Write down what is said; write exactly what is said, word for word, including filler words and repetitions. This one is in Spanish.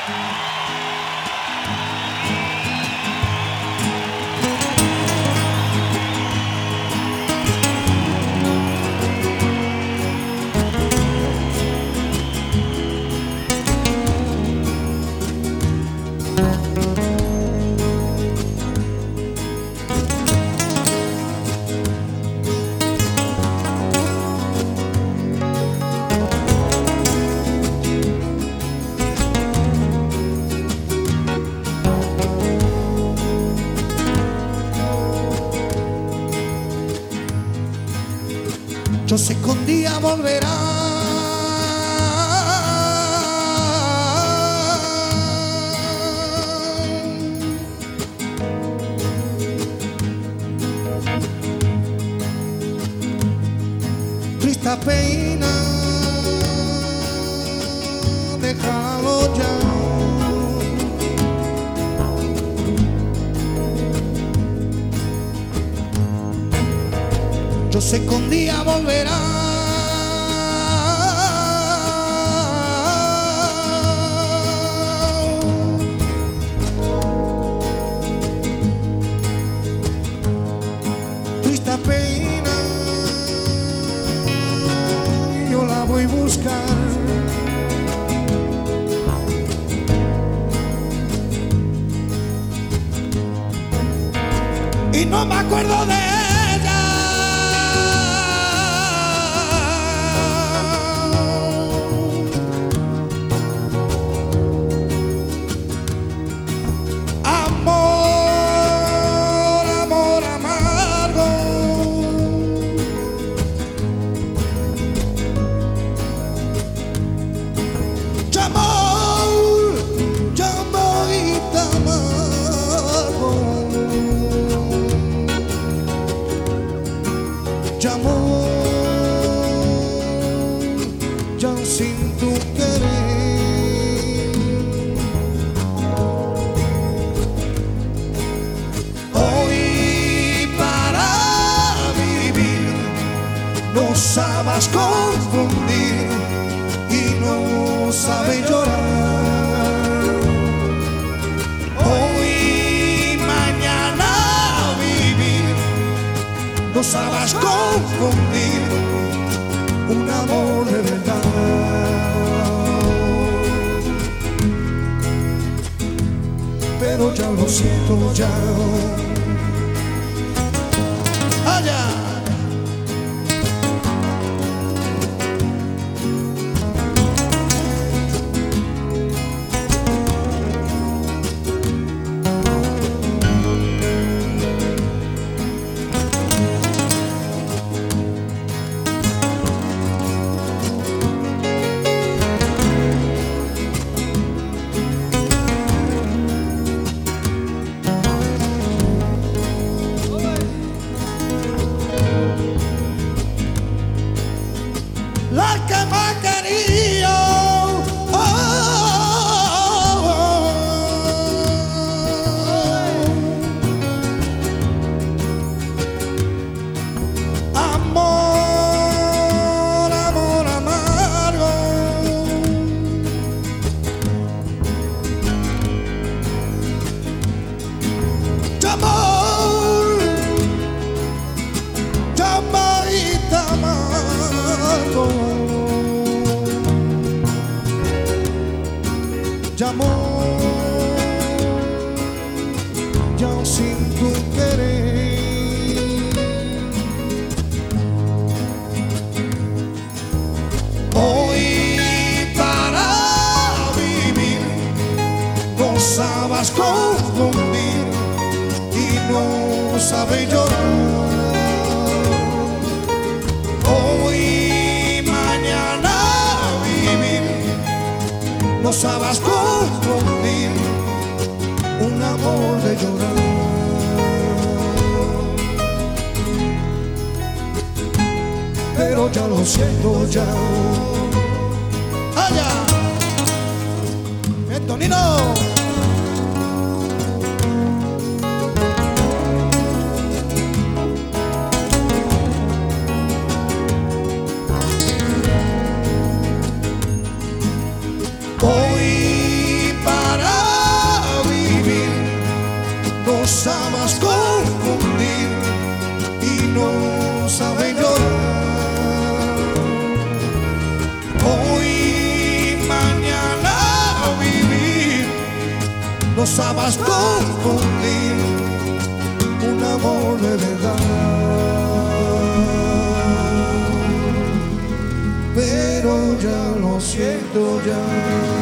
Yo sé que un día volverá. Triste pena, déjalo ya. Yo sé que un día volverá. Triste pena, yo la voy a buscar. Y no me acuerdo de ella. Sin tu querer, hoy para vivir no sabes confundir y no sabes llorar. Hoy mañana vivir no sabes confundir un amor de verdad. Pero ya lo siento ya. Allá. La que me quería, oh, oh, oh. Amor, amor amargo. Amor, llamadita amargo. Amor, ya sin tu querer. Hoy para vivir no sabes confundir y no sabes llorar. Hoy mañana vivir no sabes confundir un amor de llorar. Pero ya lo siento ya. Allá, Antonino. Hoy para gozabas confundir un amor de verdad. Pero ya lo siento ya.